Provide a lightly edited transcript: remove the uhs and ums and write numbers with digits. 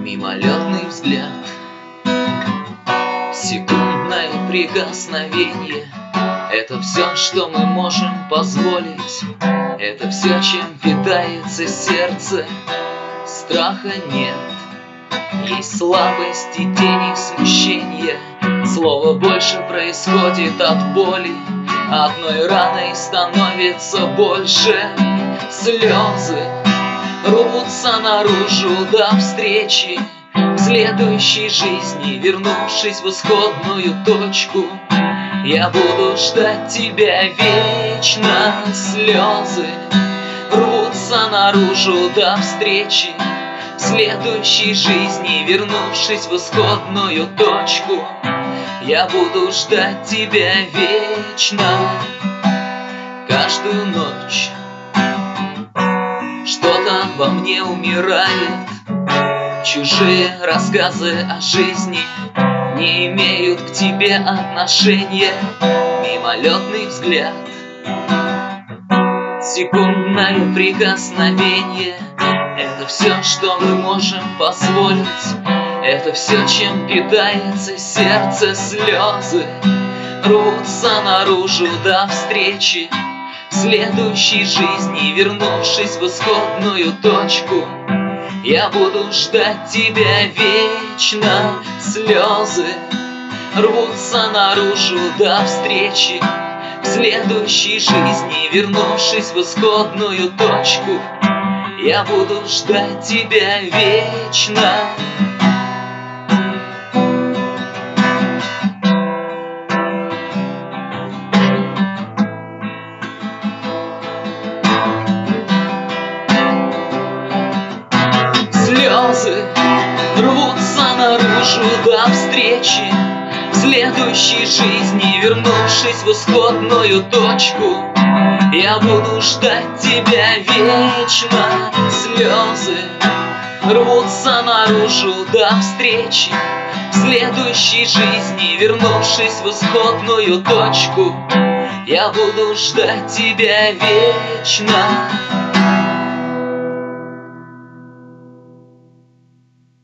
Мимолетный взгляд, секундное прикосновение — это все, что мы можем позволить. Это все, чем питается сердце. Страха нет, есть слабость и тени смущения. Слово больше происходит от боли, одной раной становится больше. Слезы рвутся наружу до встречи в следующей жизни, вернувшись в исходную точку. Я буду ждать тебя вечно. Слезы рвутся наружу до встречи в следующей жизни, вернувшись в исходную точку. Я буду ждать тебя вечно. Каждую ночь что-то во мне умирает. Чужие рассказы о жизни не имеют к тебе отношения. Мимолетный взгляд, секундное прикосновение — это все, что мы можем позволить. Это все, чем питается сердце. Слезы рвутся наружу до встречи в следующей жизни, вернувшись в исходную точку. Я буду ждать тебя вечно. Слезы рвутся наружу до встречи в следующей жизни, вернувшись в исходную точку. Я буду ждать тебя вечно. Слезы рвутся наружу до встречи в следующей жизни, вернувшись в исходную точку. Я буду ждать тебя вечно. Слезы рвутся наружу до встречи в следующей жизни, вернувшись в исходную точку. Я буду ждать тебя вечно.